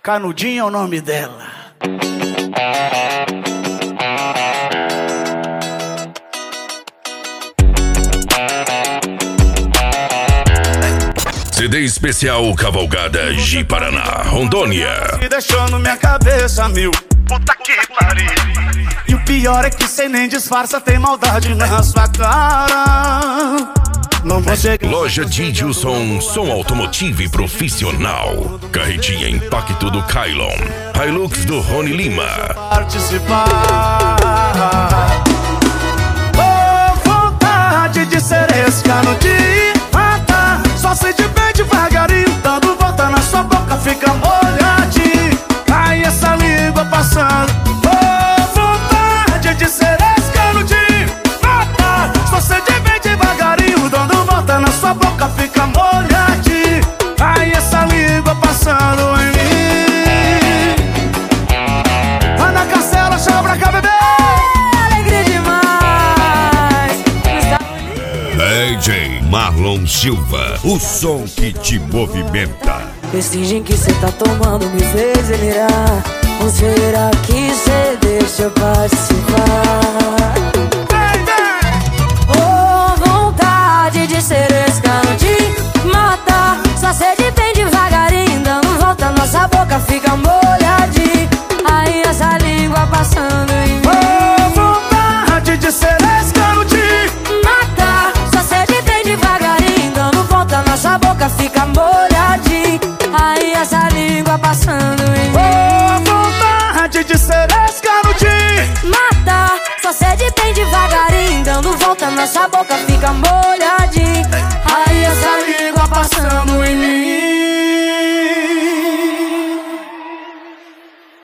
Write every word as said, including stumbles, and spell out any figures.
Canudinho é o nome dela. C D especial Cavalgada G Paraná, Rondônia. Me deixando minha cabeça mil. Puta que pariu. E o pior é que cê nem disfarça, tem maldade na sua cara. Não consegue. Loja Didilson, som automotivo e profissional. Carretinha Impacto do Kylon. Hilux do Rony Lima. Participar. Oh, vontade de ser esse canudinho. Mata, só se de bem devagarinho. Dando volta na sua boca, fica molhadinho. Cai essa língua passando. Oh, vontade de ser esse canudinho. Mata, só se de bem devagarinho. Dando volta na sua boca, fica molhadinho. Cai essa língua passando em mim. Ana Castela, chama pra cá, bebê. Alegria demais. D J Marlon Silva, o som que te movimenta. Esse gin que cê tá tomando me fez delirar. Ou será que cê deixa participar? Oh, vontade de ser esse canudinho. Mata, só sede bem devagarinho. Dando volta, nossa boca fica molhadinha. Aí essa língua passando em mim. Oh, vontade de ser esse canudinho. Mata, só sede bem devagarinho. Dando volta, nossa boca fica molhadinha. Aí essa língua passando em mim. Oh, vontade de ser esse canudinho. Mata, só sede bem devagarinho. Dando volta, nossa boca fica